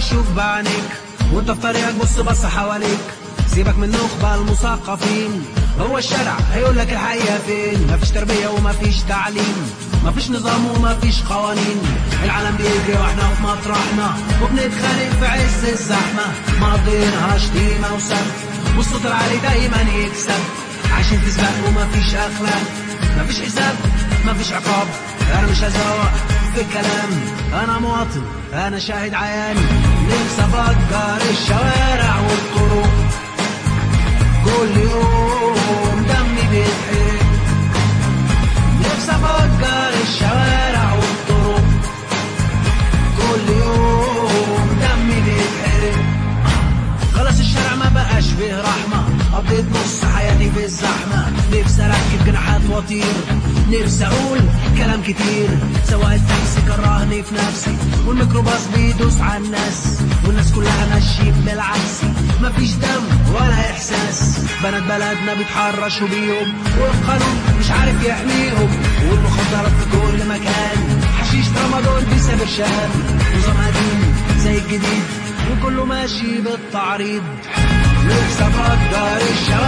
شوف بعينيك وانت في طريقك بص حواليك. سيبك من النخبة المثقفين، هو الشارع هيقولك الحقيقة فين. مفيش تربية ومفيش تعليم، مفيش نظام ومفيش قوانين. العالم بيجري واحنا في مطرحنا وبنتخانق في عز الزحمة. مقضينها شتيمة وسب والصوت العالي دايما يكسب. عايشين في سباق ومفيش اخلاق، مفيش حساب مفيش عقاب. انا مش هزوق في الكلام، انا مواطن انا شاهد عياني. نفسي افجر الشوارع والطرق، كل يوم دمي بيتحرق. نفسي افجر الشوارع والطرق، كل يوم دمي بيتحرق. خلاص الشارع ما بقاش فيه رحمة، قضيت نص حياتي في الزحمة. نفسي اركب جناحات واطير، نفسي اقول كلام كتير. سواق التاكسي كرهني في نفسي، والميكروباص بيدوس على الناس، والناس كلها ماشيين بالعكس. مفيش دم ولا احساس، بنات بلدنا بيتحرشوا بيهم والقانون مش عارف يحميهم. والمخدرات في كل مكان، حشيش ترامادول بيسابر شهاد. نظام قديم زي الجديد وكله ماشي بالتعريض. نفسي افجر الشارع